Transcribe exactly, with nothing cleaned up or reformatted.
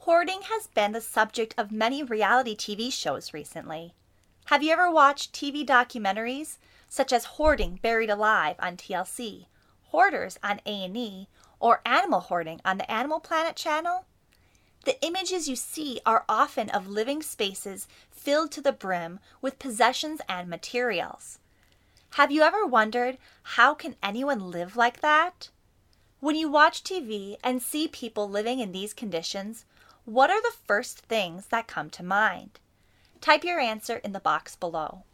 Hoarding has been the subject of many reality T V shows recently. Have you ever watched T V documentaries such as Hoarding Buried Alive on T L C, Hoarders on A and E, or Animal Hoarding on the Animal Planet channel? The images you see are often of living spaces filled to the brim with possessions and materials. Have you ever wondered, how can anyone live like that? When you watch T V and see people living in these conditions, what are the first things that come to mind? Type your answer in the box below.